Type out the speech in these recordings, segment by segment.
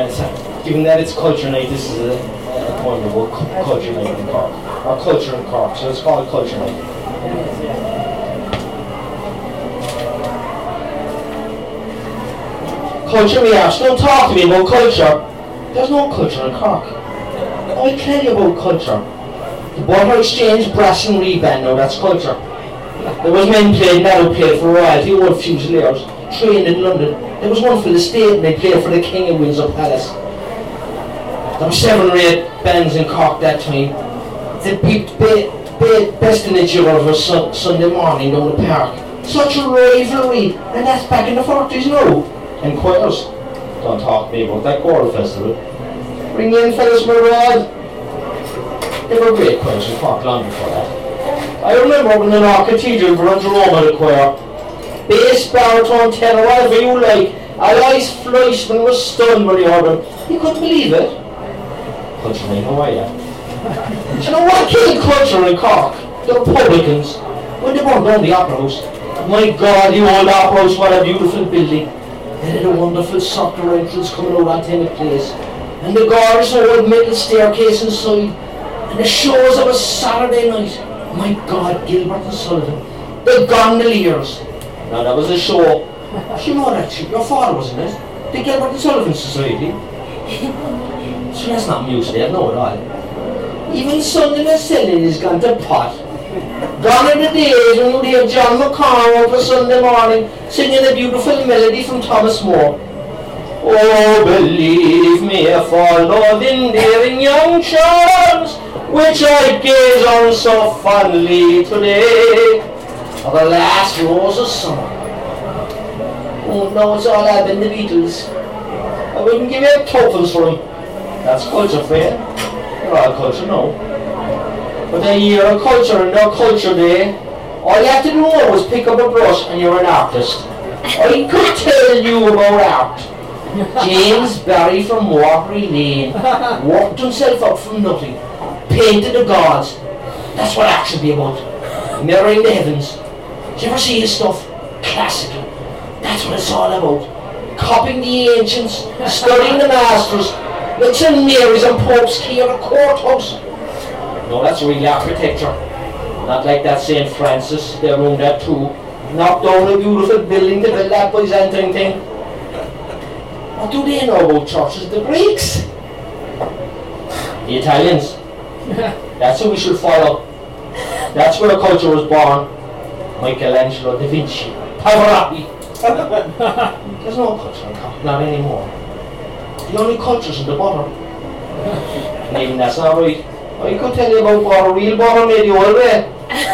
And given that it's culture night, this is a point about culture night in Cork, or culture in Cork, so let's call it culture night. Culture me arse, don't talk to me about culture. There's no culture in Cork. I'll tell you about culture. The Butter Exchange Brass and Reband, now that's culture. There was men playing that who played for royalty, old Fusiliers, trained in London. There was one for the state and they played for the King of Windsor Palace. There were 7 or 8 bands in Cork that time. They beat best in the Giro for Sunday morning down the park. Such a rivalry, and that's back in the 40s now. And choirs. Don't talk to me about that choral festival. Bring in fellas from abroad. They were great choirs in Cork long before that. I remember when the North Cathedral were under Rome at a choir. Bass, baritone, tenor, whatever you like. Alois Fleischman was stunned when he heard him. He couldn't believe it. Culture in Hawaii. Do you know what killed culture in Cork? The Republicans. When they burned down the Opera House. My God, the old Opera House, what a beautiful building. They had a wonderful circular entrance coming out onto the place. And the gorgeous old metal staircase inside. And the shows of a Saturday night. My God, Gilbert and Sullivan. The Gondoliers. Now that was a show. You know that, your father was in it. The Gilbert and Sullivan Society. So that's not music, they know it all. Even Sunday Maselli has gone to pot. Gone are the days when you'd hear John McConnell for Sunday morning singing a beautiful melody from Thomas Moore. Oh, believe me, for love endearing young charms, which I gaze on so fondly today, are the last rose of summer. Oh no, it's all I've been the Beatles. I wouldn't give you tokens for them. That's culture for you. They're all culture now. But a year of culture and their culture day, all you have to do was pick up a brush and you're an artist. I could tell you about art. James Barry from Watery Lane worked himself up from nothing, painted the gods. That's what art should be about. Mirroring the heavens. Did you ever see his stuff? Classical. That's what it's all about. Copying the ancients, studying the masters, like St. Mary's and Pope's Key or the courthouse. No, that's really architecture. Not like that St. Francis, they owned that too. Knocked down a beautiful building to build that Byzantine thing. What do they know about churches? The Greeks. The Italians. That's who we should follow. That's where culture was born. Michelangelo, Da Vinci, Pavarotti. There's no culture in Cork, not anymore. The only culture's in the butter. And even that's not right. I could tell you about butter, real butter made the old way.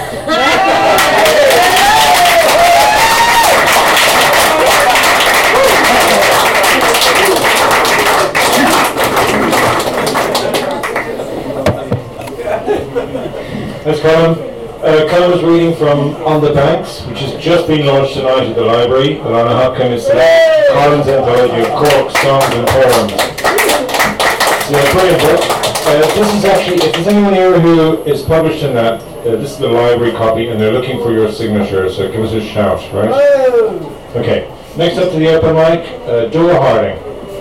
Thanks, Colin. Colin was reading from On the Banks, which has just been launched tonight at the library. Alana Hopkins is Colin's anthology of Cork songs and poems. It's a brilliant book. This is actually, if there's anyone here who is published in that, this is the library copy and they're looking for your signature, so give us a shout, right? Okay, next up to the open mic, Dora Harding.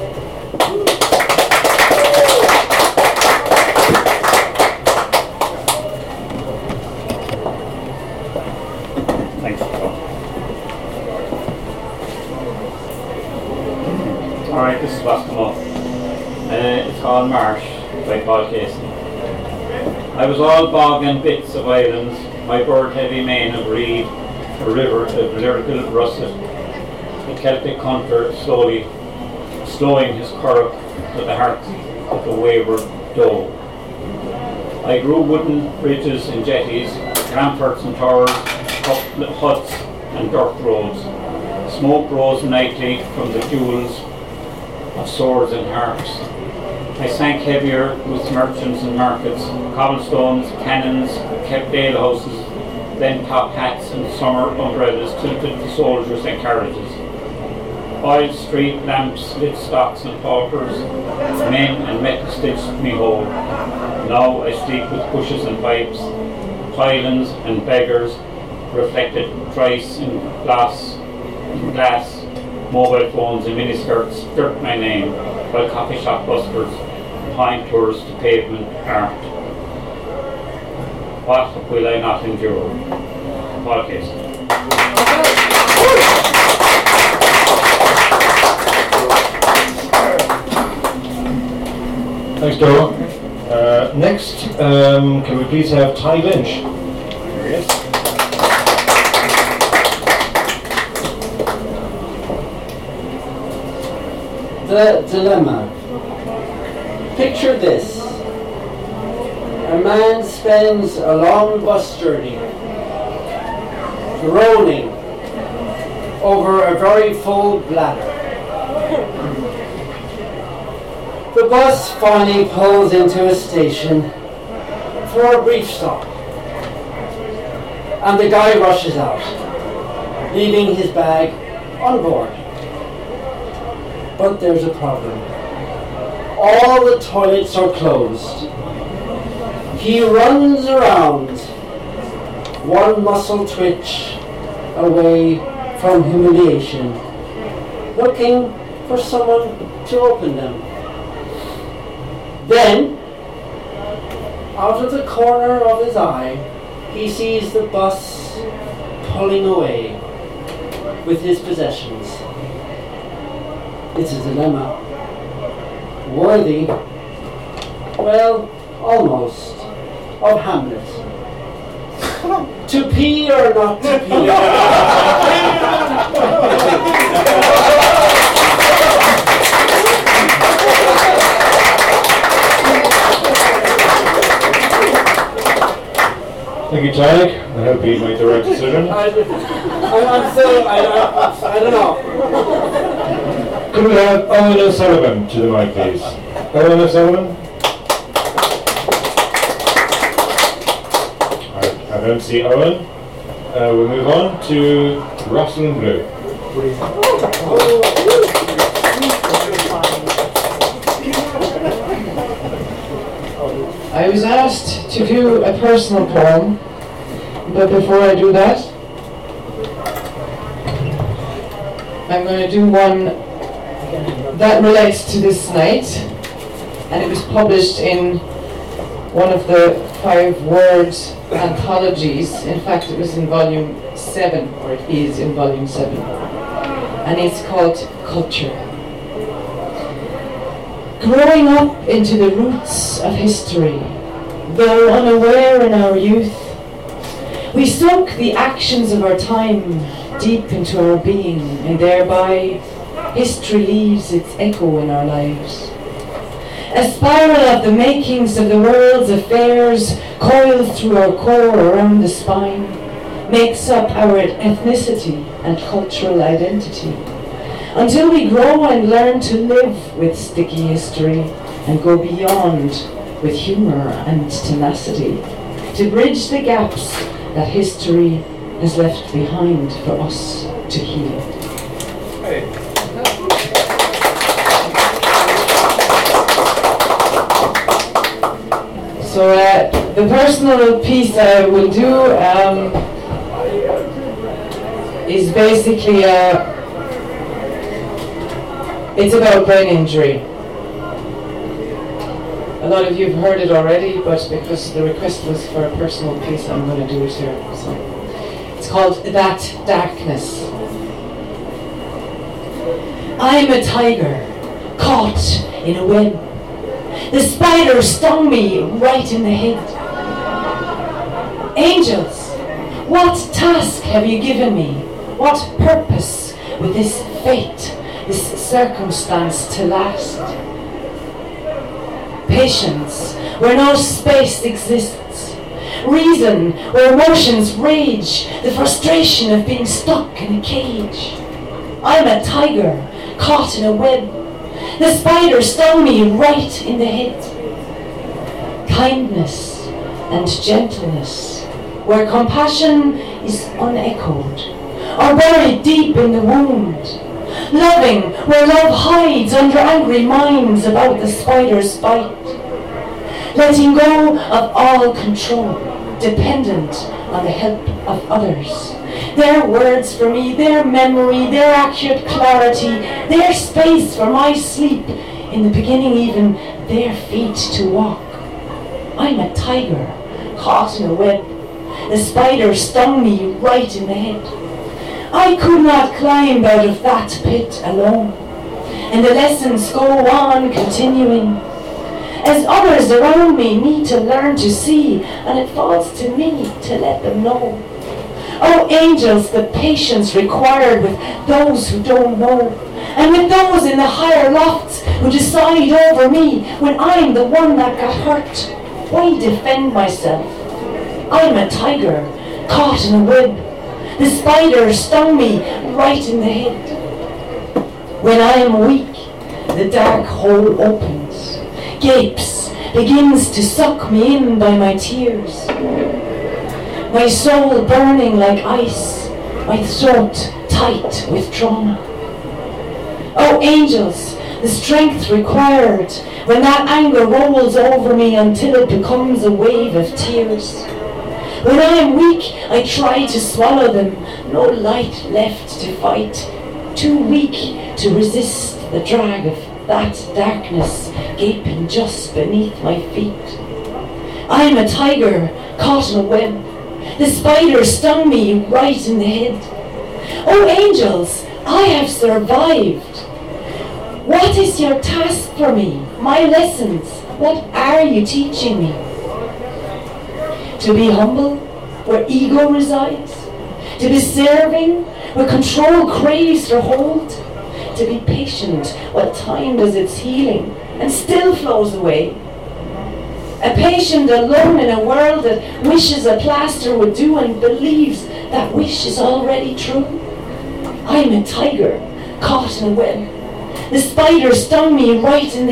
Alright, this is what's come up. It's called Marsh by Paul Casey. I was all bog and bits of islands, my bird-heavy mane of reed, a river of lyrical russet, the Celtic hunter slowing his curragh to the heart of the wayward doe. I grew wooden bridges and jetties, ramparts and towers, huts and dirt roads. Smoke rose nightly from the jewels of swords and harps. I sank heavier with merchants and markets, cobblestones, cannons, kept alehouses, then top hats and summer umbrellas tilted to soldiers and carriages. Oil street lamps lit stocks and paupers, men and metal stitched me whole. Now I sleep with bushes and pipes, pylons and beggars, reflected thrice in glass, mobile phones and miniskirts dirt my name, while coffee shop buskers point tours to pavement art. What will I not endure? Paul Casey. Thanks, Dora. Next, can we please have Ty Lynch? There he is. The dilemma. Picture this. A man spends a long bus journey groaning over a very full bladder. The bus finally pulls into a station for a brief stop, and the guy rushes out, leaving his bag on board. But there's a problem. All the toilets are closed. He runs around, one muscle twitch away from humiliation, looking for someone to open them. Then, out of the corner of his eye, he sees the bus pulling away with his possessions. It's a dilemma. Worthy, well, almost, of Hamlet. To pee or not to pee? Thank you, Tyler. I hope you made the right decision. I don't know. Could we have Owen O'Sullivan to the mic, please? Owen O'Sullivan? I don't see Owen. We'll move on to Rosalind Blue. I was asked to do a personal poem, but before I do that, I'm going to do one that relates to this night, and it was published in one of the 5 Words anthologies. In fact, it was in volume 7, or it is in volume 7, and it's called Culture. Growing up into the roots of history, though unaware in our youth, we soak the actions of our time deep into our being, and thereby history leaves its echo in our lives. A spiral of the makings of the world's affairs coils through our core around the spine, makes up our ethnicity and cultural identity, until we grow and learn to live with sticky history and go beyond with humour and tenacity, to bridge the gaps that history has left behind for us to heal. So the personal piece I will do is basically it's about brain injury. A lot of you have heard it already, but because the request was for a personal piece, I'm going to do it here. So it's called That Darkness. I'm a tiger, caught in a web. The spider stung me right in the head. Angels, what task have you given me? What purpose with this fate, this circumstance to last? Patience, where no space exists. Reason, where emotions rage. The frustration of being stuck in a cage. I'm a tiger, caught in a web. The spider stung me right in the head. Kindness and gentleness, where compassion is unechoed, or buried deep in the wound. Loving, where love hides under angry minds about the spider's bite. Letting go of all control, dependent on the help of others. Their words for me, their memory, their accurate clarity, their space for my sleep, in the beginning even their feet to walk. I'm a tiger caught in a web. The spider stung me right in the head. I could not climb out of that pit alone, and the lessons go on continuing, as others around me need to learn to see, and it falls to me to let them know. Oh angels, the patience required with those who don't know, and with those in the higher lofts who decide over me when I'm the one that got hurt. Why defend myself? I'm a tiger caught in a web. The spider stung me right in the head. When I am weak, the dark hole opens, gapes, begins to suck me in by my tears. My soul burning like ice, my throat tight with trauma. Oh angels, the strength required when that anger rolls over me until it becomes a wave of tears. When I am weak, I try to swallow them, no light left to fight, too weak to resist the drag of that darkness gaping just beneath my feet. I am a tiger caught in a web. The spider stung me right in the head. Oh angels, I have survived. What is your task for me? My lessons, what are you teaching me? To be humble where ego resides? To be serving where control craves for hold? To be patient while time does its healing and still flows away? A patient alone in a world that wishes a plaster would do and believes that wish is already true? I'm a tiger caught in a web. The spider stung me right in the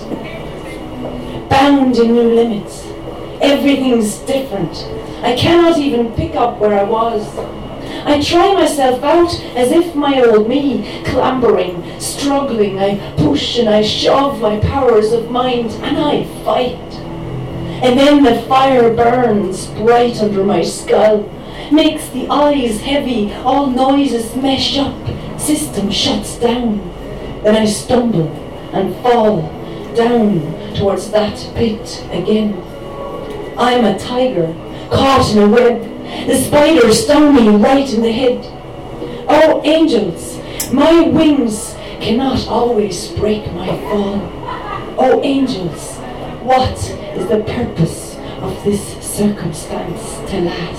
head. Bound in new limits. Everything's different. I cannot even pick up where I was. I try myself out as if my old me, clambering, struggling. I push and I shove my powers of mind and I fight. And then the fire burns bright under my skull, makes the eyes heavy, all noises mesh up, system shuts down. Then I stumble and fall down towards that pit again. I'm a tiger caught in a web. The spider stung me right in the head. Oh angels, my wings cannot always break my fall. Oh angels, what is the purpose of this circumstance to last?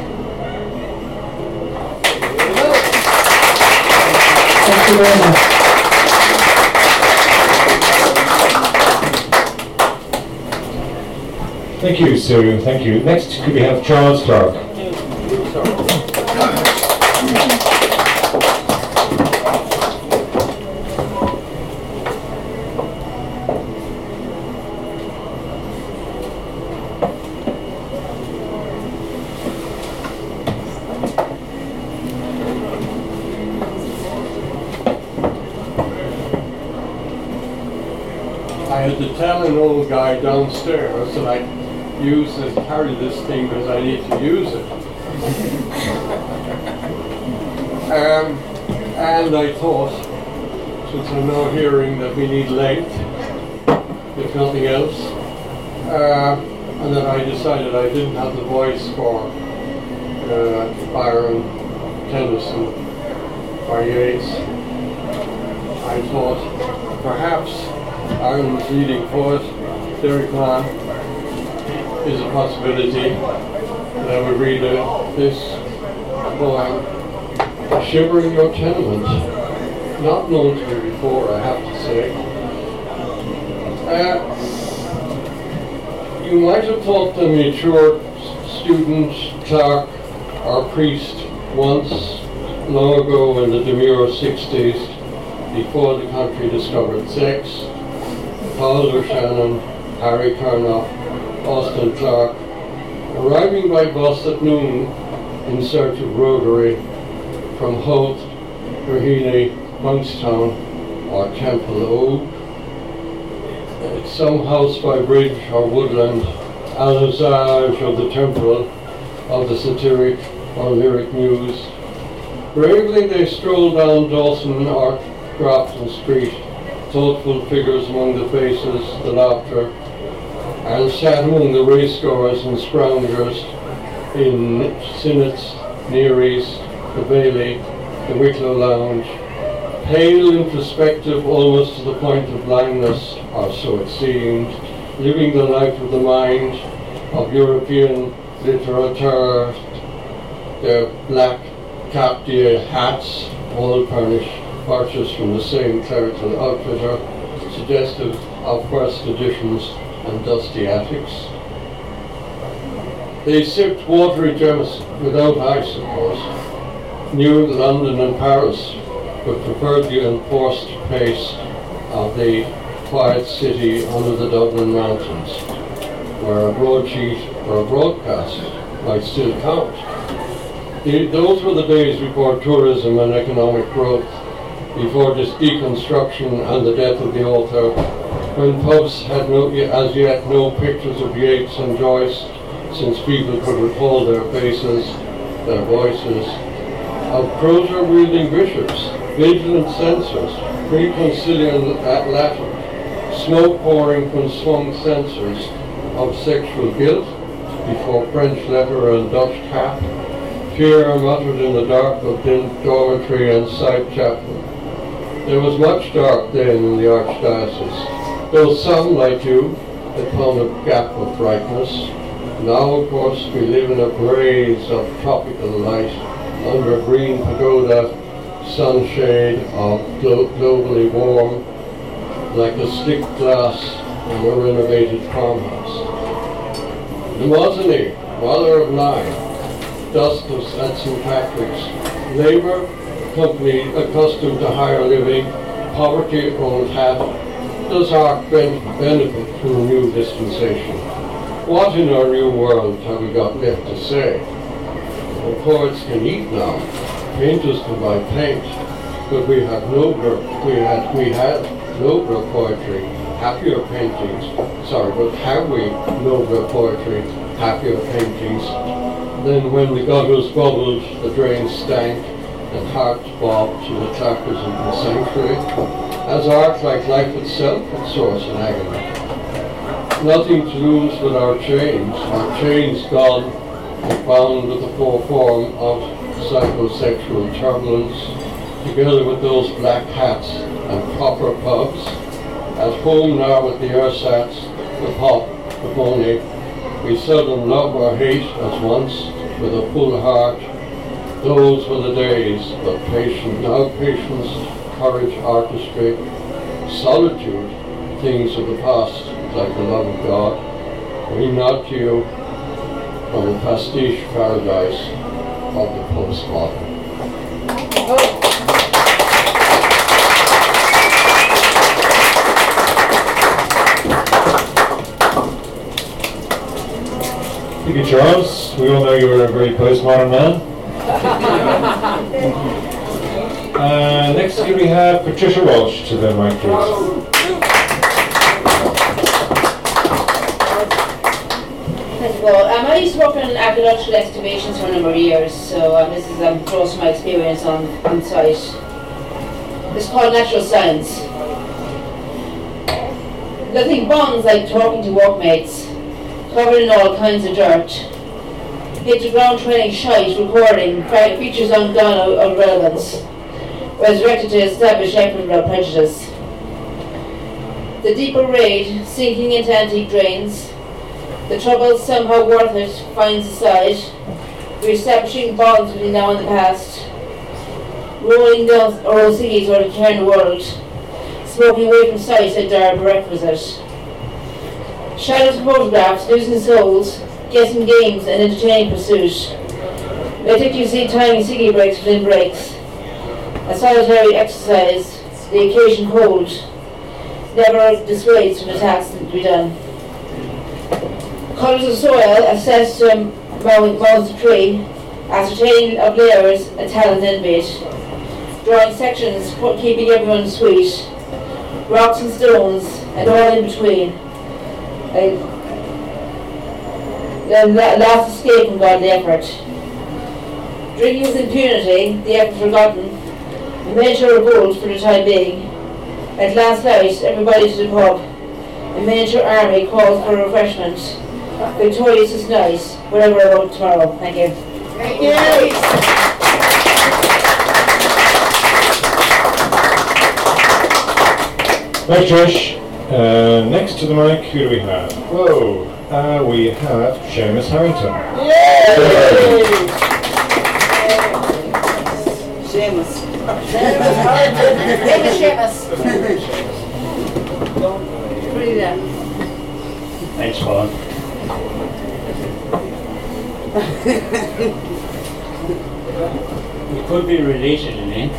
Thank you very much. Thank you, Sue. Thank you. Next, could we have Charles Clark? I had to tell an old guy downstairs that I carry this thing because I need to use it. And I thought, since I'm now hearing that we need length, if nothing else, and then I decided I didn't have the voice for Byron, Tennyson, or Yeats. I thought perhaps Ireland's leading poet, Derek Mann, is a possibility, and I would read this poem, Shiver in Your Tenement, not known to me before, I have to say. You might have thought the mature student, clerk, or priest once, long ago in the demure 60s, before the country discovered sex, Paul O'Shannon, Harry Kernoff, Austin Clark, arriving by bus at noon in search of Rotary from Howth, Raheny, Monkstown, or Temple Oak. Some house by bridge or woodland, allusage of the temporal, of the satiric or lyric muse, Bravely they strolled down Dawson or Grafton Street, thoughtful figures among the faces, the laughter, and sat among the racegoers and scroungers in Sinnett's, Neary's, the Bailey, the Wicklow Lounge, pale, introspective, almost to the point of blindness, or so it seemed, living the life of the mind of European literature, their black cap-d'oeil hats, all purchased from the same clerical outfitter, suggestive of first editions and dusty attics. They sipped watery Jameson, without ice of course, knew London and Paris, but preferred the enforced pace of the quiet city under the Dublin mountains, where a broadsheet or a broadcast might still count. Those were the days before tourism and economic growth, before this deconstruction and the death of the author, when pubs had as yet no pictures of Yeats and Joyce, since people could recall their faces, their voices, of crozier-wielding bishops, vigilant censors, pre-conciliar Latin, smoke-pouring from swung censors of sexual guilt, before French letter and Dutch cap, fear muttered in the dark of dormitory and side chapel. There was much dark then in the archdiocese, though some, like you, had found a gap of brightness. Now, of course, we live in a blaze of tropical light, under a green pagoda, sunshade of globally warm, like a slick glass in a renovated farmhouse. The Mosony, mother of nine, dust at St. Patrick's, labour, company accustomed to higher living, poverty old hat, does Arc benefit from a new dispensation? What in our new world have we got left to say? Well, poets can eat now, painters can buy paint, but we had nobler poetry, happier paintings. Sorry, but have we nobler poetry, happier paintings than when the gutters bubbled, the drains stank, and hearts bobbed to the clappers of the sanctuary, as art, like life itself, had source and agony. Nothing to lose with our chains gone, bound with the poor form of psychosexual turbulence, together with those black hats and proper pubs, at home now with the ersatz, the pop, the pony. We seldom love or hate as once, with a full heart. Those were the days, but patience, courage, artistry, solitude, things of the past, like the love of God. We nod to you from the pastiche paradise of the postmodern. Thank you, Charles. We all know you were a very postmodern man. Next here we have Patricia Walsh to the mic, please. Well, I used to work on archaeological excavations for a number of years, so this is close to my experience on site. It's called natural science. Nothing bonds like talking to workmates, covered in all kinds of dirt. Hit the ground training shite, recording, features undone of relevance, resurrected to establish effort without prejudice. The deeper raid, sinking into antique drains, the trouble somehow worth it finds a side, re-establishing bonds between now and the past, rolling down old cities or the cairn world, smoking away from sight a dire prerequisite. Shadows of photographs, losing souls, guessing games and entertaining pursuit. Meticulously timing ciggy breaks within breaks. A solitary exercise, the occasion cold, never dissuades from the task to be done. Colours of soil assessed to mounds of tree, ascertaining of layers, a talent envied. Drawing sections, keeping everyone sweet. Rocks and stones, and all in between. The last escape from godly effort. Drinking with impunity, the effort forgotten, a miniature revolt for the time being. At last night, everybody to the pub. A miniature army calls for refreshment. Victorious is nice, whatever about tomorrow. Thank you. Thank you. Thanks, Trish. Next to the mic, who do we have? Whoa, we have Seamus Harrington. Yay! Seamus. Seamus. Pretty there. Thanks, Colin. We could be related in name.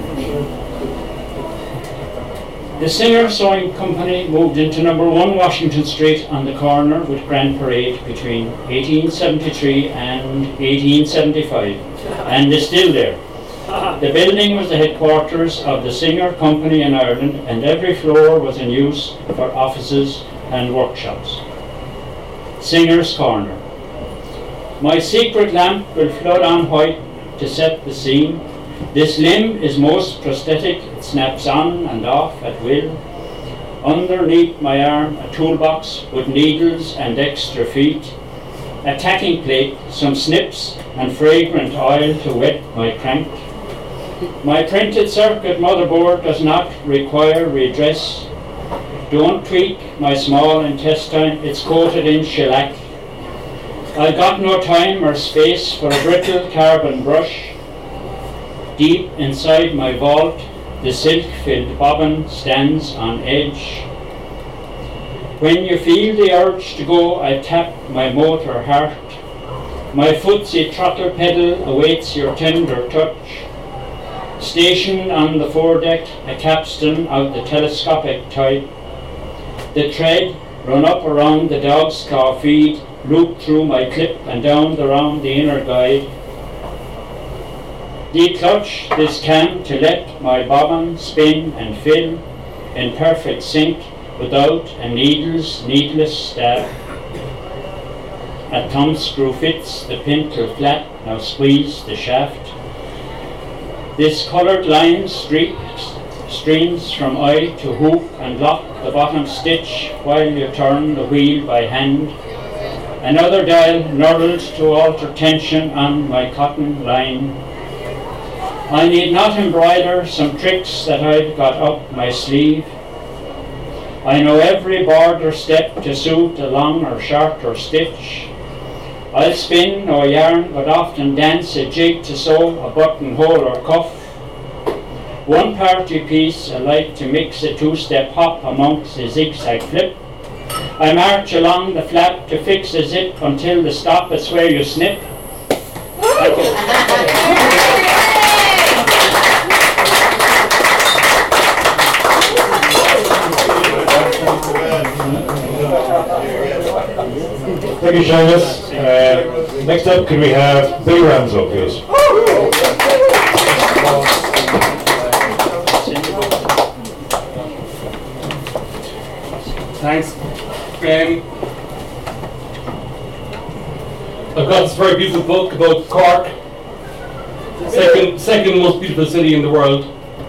The Singer Sewing Company moved into number 1 Washington Street on the corner with Grand Parade between 1873 and 1875, and is still there. The building was the headquarters of the Singer Company in Ireland, and every floor was in use for offices and workshops. Singer's Corner. My secret lamp will flood on white to set the scene. This limb is most prosthetic, it snaps on and off at will. Underneath my arm a toolbox with needles and extra feet, a tacking plate, some snips and fragrant oil to wet my crank. My printed circuit motherboard does not require redress. Don't tweak my small intestine, it's coated in shellac. I've got no time or space for a brittle carbon brush. Deep inside my vault, the silk-filled bobbin stands on edge. When you feel the urge to go, I tap my motor heart. My footsie throttle pedal awaits your tender touch. Stationed on the foredeck, a capstan of the telescopic type. The thread run up around the dog's claw feed, loop through my clip and down around the inner guide. Declutch this cam to let my bobbin spin and fill in perfect sync without a needless stab. A thumb screw fits the pintle flat, now squeeze the shaft. This coloured line streams from eye to hook and lock the bottom stitch while you turn the wheel by hand. Another dial knurled to alter tension on my cotton line. I need not embroider some tricks that I've got up my sleeve. I know every border step to suit a long or shorter stitch. I'll spin no yarn, but often dance a jig to sew a buttonhole or cuff. One party piece, I like to mix a two-step hop amongst a zigzag flip. I march along the flap to fix a zip until the stop is where you snip. Thank you. Thank you, Seamus. Next up, could we have Billy Ramsell, please? Thanks. I've got this very beautiful book about Cork, second most beautiful city in the world.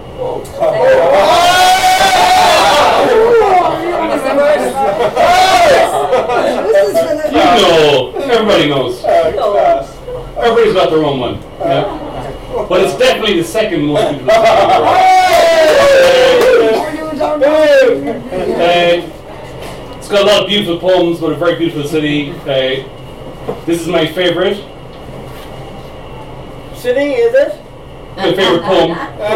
You know, everybody knows. Everybody's got their own one. Yeah? But it's definitely the second most beautiful city in the world. It's got a lot of beautiful poems, but a very beautiful city. This is my favourite. City, is it? My favourite poem.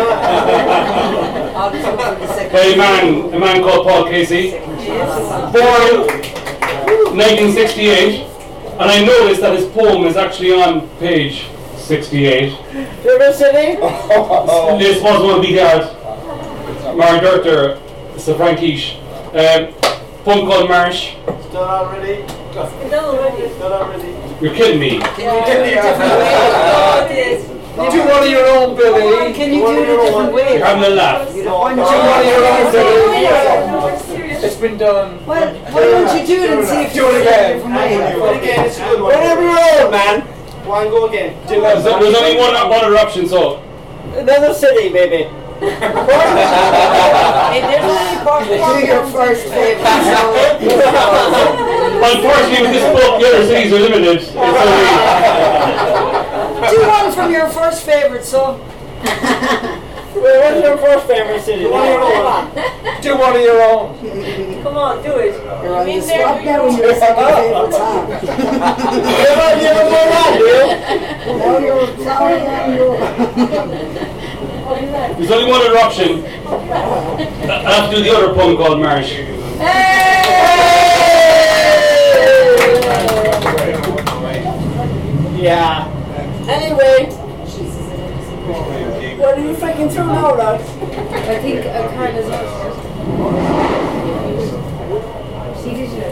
A man called Paul Casey. Born 1968, and I noticed that his poem is actually on page 68. River City? This was one of the guards. Mar Dirter, Sir Frank Keesh. Poem called Marsh. It's done already? It's done already. You're kidding me. Do one of your own, Billy. Can you do it a different way? You're having a laugh. Do one of your own, Billy. It's been done. Well, why don't you do it and see if you Do it again. different way? Do it again, it's a good one. Whatever your own, man. One go again. There's only one other option, so. Another city, baby. Hey, there's only Do your first favourite song. Unfortunately, with this book, the other cities are limited. It's only. Do one from your first favourite song. Wait, what's your first favourite city? Do one of your own. Do one of your own. Come on, do it. You're on the mean, spot now when you're second favourite song. Now you're sorry, now you're... There's only one other option. I have to do the other poem called Marsh. Yeah. Anyway, what are you thinking through now, lad? I think a card is See, did you?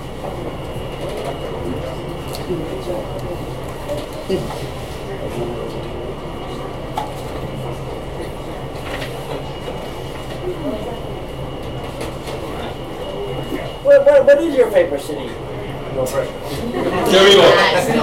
What is your favourite city? There we go.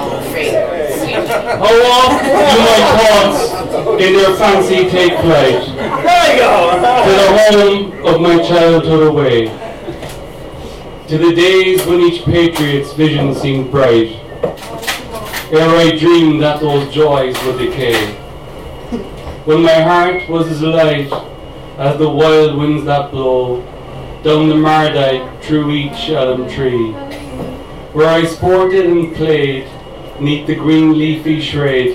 How oft do my thoughts in their fancy take flight? There you go. To the home of my childhood away. To the days when each patriot's vision seemed bright. Ere I dreamed that those joys would decay. When my heart was as light as the wild winds that blow down the Mardyke through each elm tree, where I sported and played neath the green leafy shade.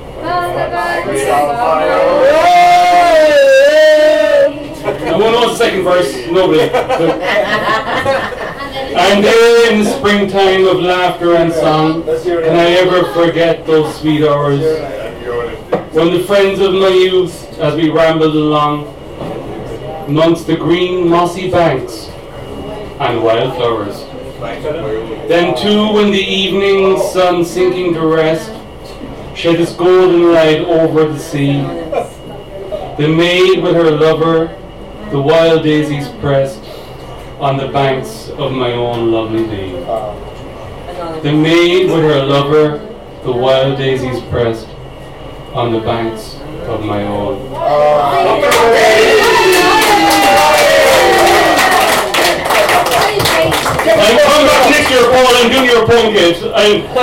No one knows the second verse, nobody. And there in the springtime of laughter and song, can I ever forget those sweet hours when the friends of my youth, as we rambled along amongst the green mossy banks and wildflowers. Then too when the evening sun sinking to rest shed its golden light over the sea, the maid with her lover, the wild daisies pressed on the banks of my own lovely lea. The maid with her lover, the wild daisies pressed on the banks of my own. I'm coming back next year, Paul, and doing your poem kids. Do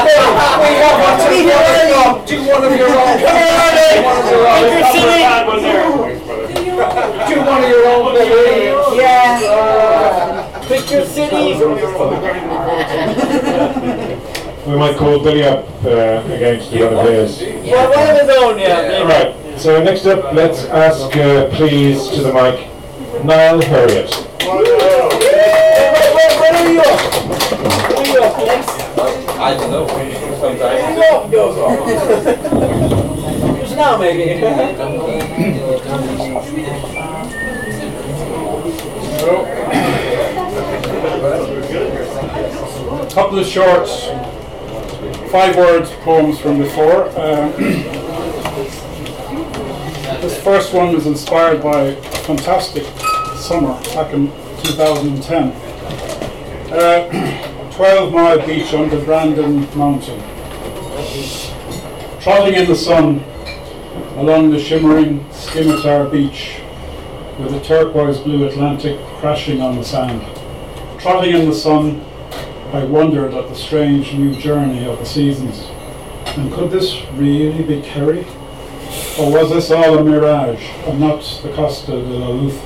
one of your own. Do one of your own, baby. Yeah. Pick your city. We might call Billy up against the other players. Yeah, one of his own, yeah. Alright, so next up, let's ask, please, to the mic, Niall Harriott. Where are you? I don't know. Just now, maybe. A couple of short 5-word poems from before. This first one was inspired by a fantastic summer back in 2010. 12-mile beach under Brandon Mountain. Trotting in the sun along the shimmering Scimitar beach with the turquoise blue Atlantic crashing on the sand. Trotting in the sun, I wondered at the strange new journey of the seasons. And could this really be Kerry? Or was this all a mirage and not the Costa de la Luz?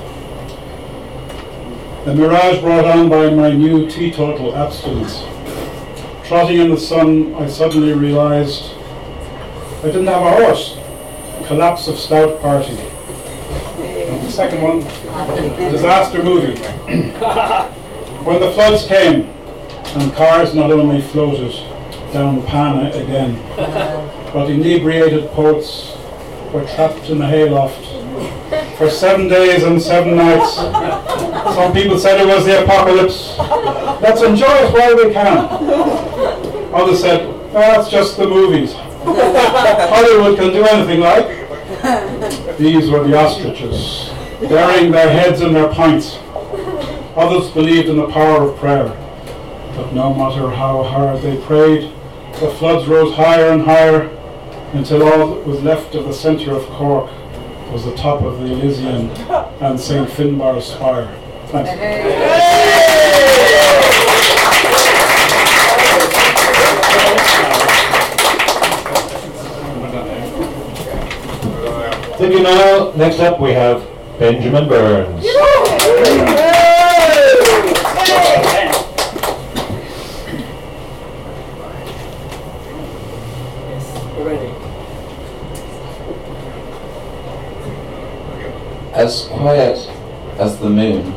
A mirage brought on by my new teetotal abstinence. Trotting in the sun, I suddenly realised I didn't have a horse. Collapse of stout party. And the second one, disaster movie. When the floods came, and cars not only floated down Pana again, but inebriated poets were trapped in the hayloft for 7 days and 7 nights. Some people said it was the apocalypse. Let's enjoy it while we can. Others said, it's just the movies. Hollywood can do anything like. These were the ostriches, burying their heads in their pints. Others believed in the power of prayer. But no matter how hard they prayed, The floods rose higher and higher until all that was left of the centre of Cork was the top of the Elysian and St. Finbarr's spire. Thanks. Thank you, Niall. Next up we have Benjamin Burns. As quiet as the moon,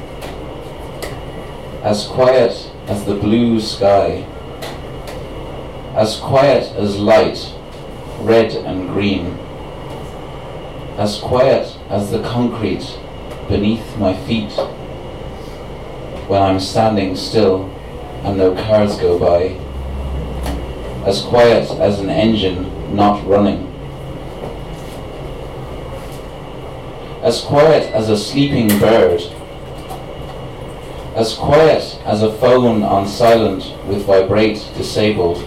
as quiet as the blue sky, as quiet as light, red and green, as quiet as the concrete beneath my feet when I'm standing still and no cars go by, as quiet as an engine not running, as quiet as a sleeping bird, as quiet as a phone on silent with vibrate disabled,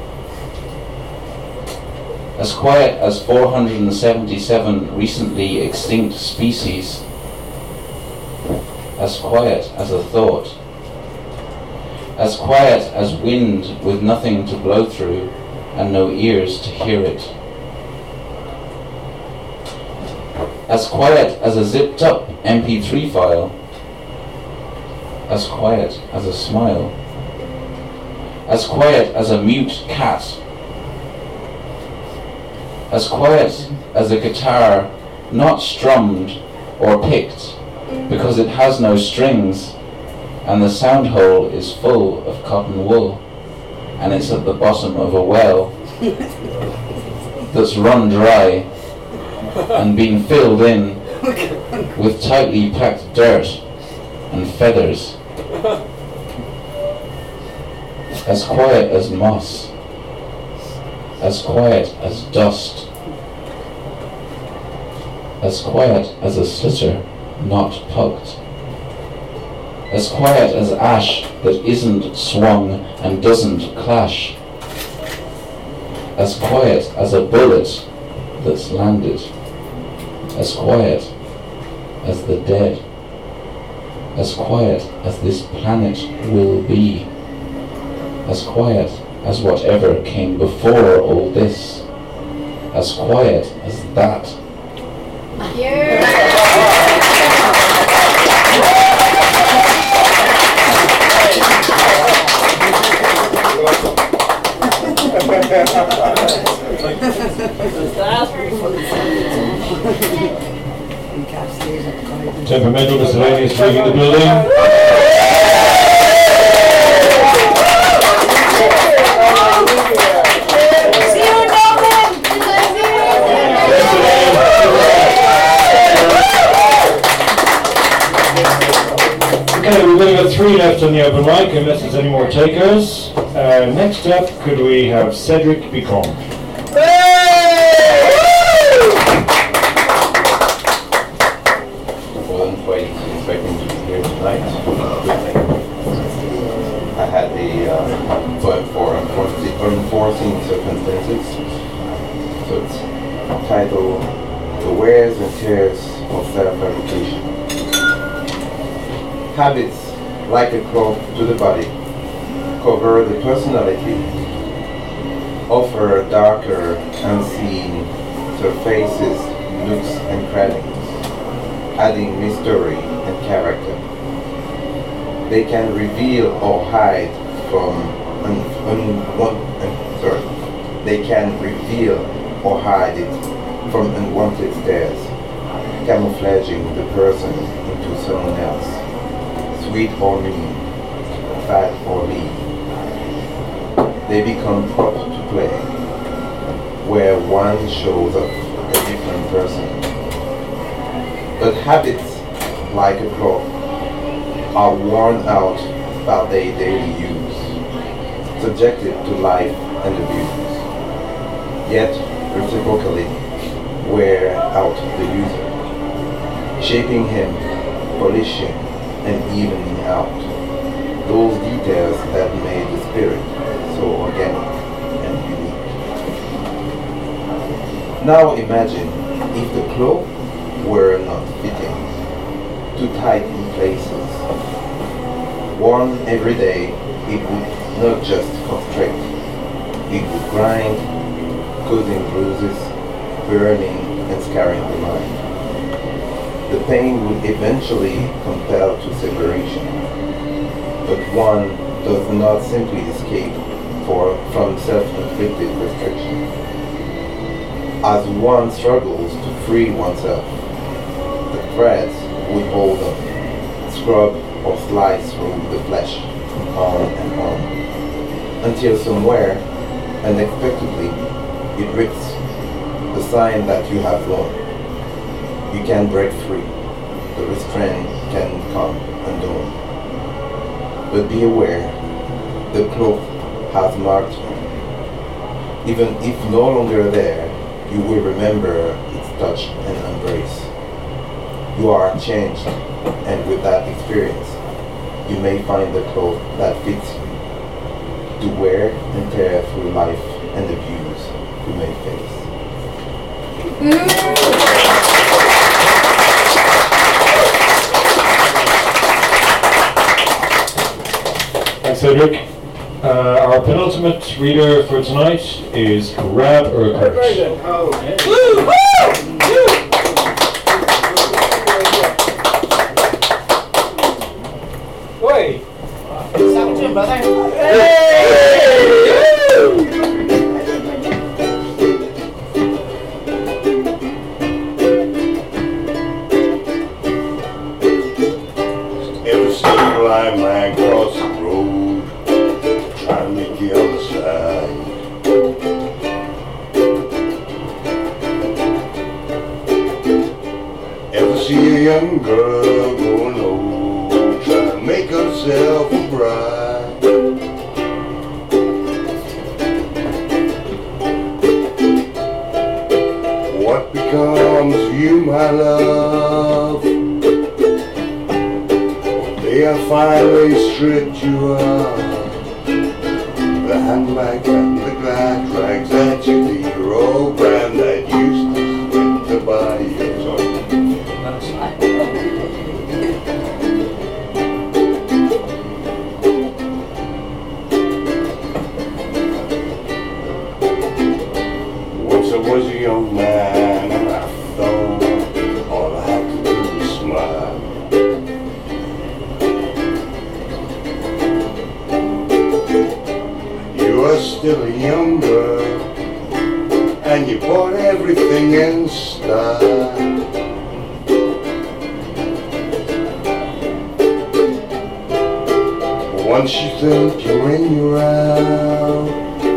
as quiet as 477 recently extinct species, as quiet as a thought, as quiet as wind with nothing to blow through and no ears to hear it, as quiet as a zipped up MP3 file, as quiet as a smile, as quiet as a mute cat, as quiet as a guitar not strummed or picked because it has no strings and the sound hole is full of cotton wool and it's at the bottom of a well that's run dry and been filled in with tightly packed dirt and feathers, as quiet as moss, as quiet as dust, as quiet as a slitter not pucked, as quiet as ash that isn't swung and doesn't clash, as quiet as a bullet that's landed, as quiet as the dead, as quiet as this planet will be, as quiet as whatever came before all this, as quiet as that. Temperamental miscellaneous leaving the building. Okay, we've only got 3 left on the open mic, unless there's any more takers. Next up, could we have Cedric Bicom? Wasn't quite expecting to be here tonight. I had a poem for unforeseen circumstances. So it's titled The Wears and Tears of Self-Fabrication. Habits, like a cloak to the body, cover the personality, offer darker, unseen surfaces, nooks and crannies, adding mystery and character. They can reveal or hide from They can reveal or hide it from unwanted stares, camouflaging the person into someone else. Sweet or mean, fat or lean. They become props to play, where one shows up a different person. But habits, like a cloak, are worn out by their daily use, subjected to life and abuse, yet reciprocally wear out the user, shaping him, polishing, and evening out those details that made the spirit so organic. Now imagine if the cloth were not fitting, too tight in places. Worn every day, it would not just constrict, it would grind, causing bruises, burning and scarring the mind. The pain would eventually compel to separation, but one does not simply escape from self-inflicted restriction. As one struggles to free oneself, the threads would hold on, scrub or slice through the flesh, on and on, until somewhere, unexpectedly, it rips, the sign that you have won. You can break free, the restraint can come undone. But be aware, the cloth has marked you. Even if no longer there, you will remember its touch and embrace. You are changed, and with that experience, you may find the cloth that fits you to wear and tear through life and the views you may face. Thanks, Cedric. Our penultimate reader for tonight is Rab Urquhart. Oi! Ever see a blind man cross the road, trying to make the other side? Ever see a young girl going old, trying to make herself a bride? What becomes of you, my love? They have finally stripped you of the handbag and the glad rags that you the hero brand that used to slip to buy your tongue. Once I was a young man and I thought all I had to do was smile. You were still a young girl, and you bought everything in style. But once you think you're in your out,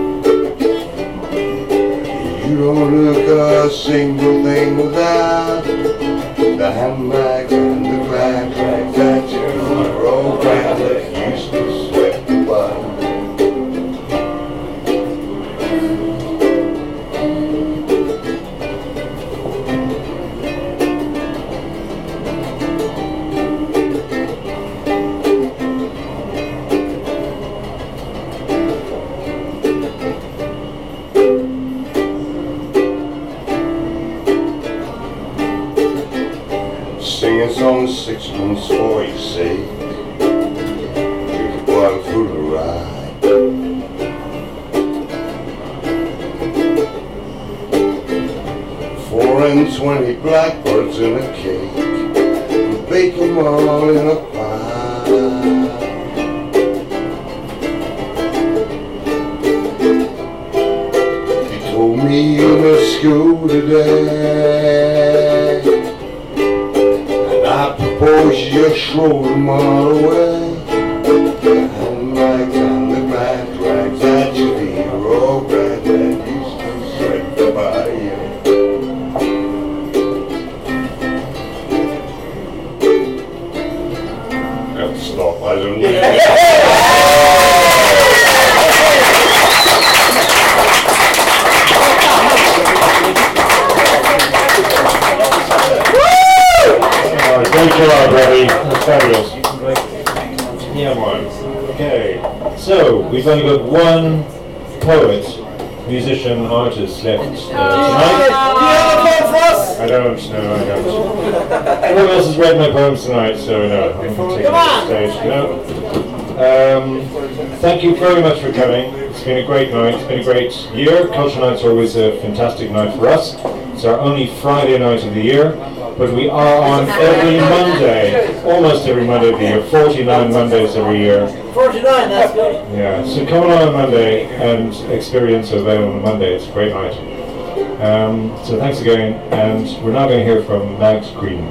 you don't look a single thing without the handbags and the glad rags that you roll around that used to sweat the bottom. Singing songs 6 months for your sake, drink a bottle for the ride. 4 and 20 blackbirds in a cake, we bake them all in a pie. You told me you missed school today, I propose you just throw them all away. The handbags and the glad rags that you the hero brand that used to sweat the body. Got to stop, I don't know. Great job, Robbie. That's fabulous. Yeah, man. Okay. So, we've only got one poet musician artists left tonight. I don't. Everyone else has read my poems tonight, so no, I'm going to take it off the stage. No. Thank you very much for coming. It's been a great night. It's been a great year. Culture Nights are always a fantastic night for us. It's our only Friday night of the year, but we are on every Monday, almost every Monday of the year, 49 Mondays every year. 49, that's good. Yeah, so come on Monday and experience a Vale on Monday. It's a great night. So thanks again, and we're now going to hear from Mags Green.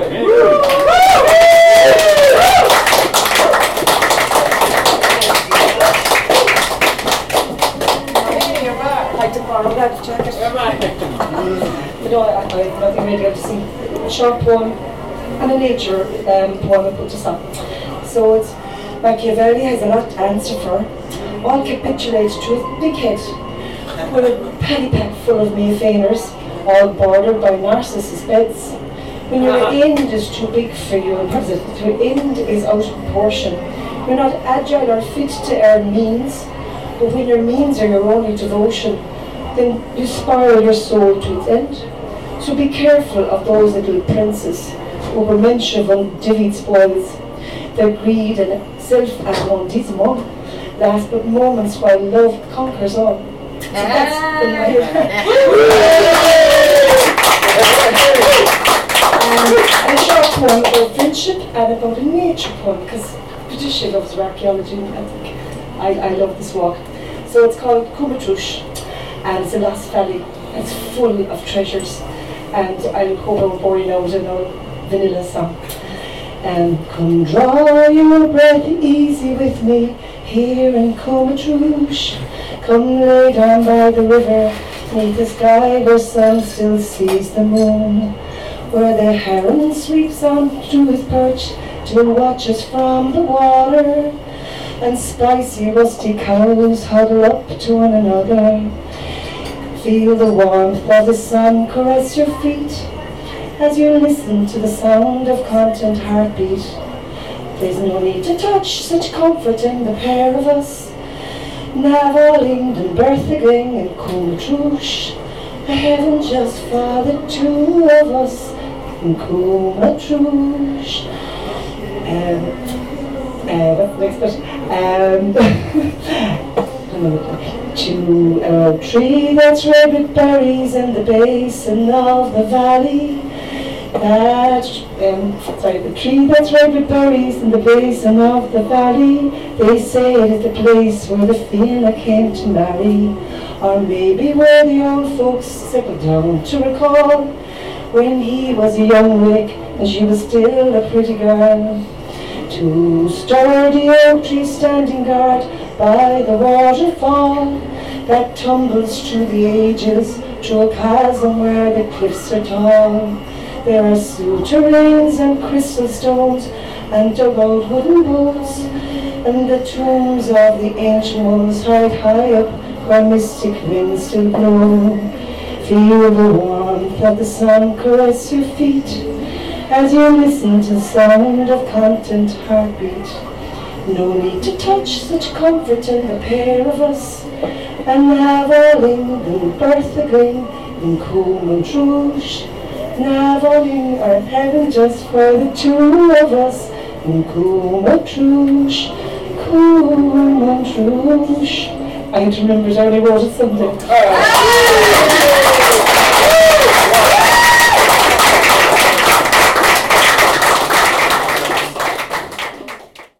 I took borrow that jacket. But no, I have nothing really to see. A short poem and a nature poem I put this on. So it's Machiavelli has a lot to answer for. All capitulate to his big head with a paddy pack full of Mayfainers, all bordered by Narcissus beds. When your end is too big for you, your end is out of proportion. You're not agile or fit to earn means, but when your means are your only devotion, then you spiral your soul to its end. So be careful of those little princes who were mentioned von divvied spoils. Their greed and self-aggrandisement last but moments while love conquers all. So that's and a short poem about friendship and about a nature poem, because Patricia loves her archaeology, and I think I love this walk. So it's called Cúmatrush, and it's a Lost Valley. It's full of treasures, and I hope I won't bore you now with an old vanilla song. Come draw your breath easy with me here in Cúmatrush. Come lay down by the river, neath the sky where sun still sees the moon, where the heron sweeps on to his perch to watch us from the water, and spicy rusty cows huddle up to one another. Feel the warmth of the sun caress your feet as you listen to the sound of content heartbeat. There's no need to touch, such comfort in the pair of us. Navalinged and Berthaging and Cúmatrush, a heaven just for the two of us in Cúmatrush. What's the next bit? To a tree that's red with berries in the basin of the valley. The tree that's red with berries in the basin of the valley. They say it is the place where the Fianna came to marry, or maybe where the old folks settled down to recall when he was a young rake and she was still a pretty girl. Two sturdy oak trees standing guard by the waterfall that tumbles through the ages, through a chasm where the cliffs are tall. There are souterrains and crystal stones and dug-out wooden boats, and the tombs of the ancient ones hide high up where mystic winds still blow. Feel the warmth of the sun caress your feet as you listen to the sound of content heartbeat. No need to touch, such comfort in the pair of us, and Navalinged and Berthaging in Cúmatrush. Navalinged our heaven just for the two of us in Cúmatrush. Cúmatrush. I had to remember it, I only wrote it someday.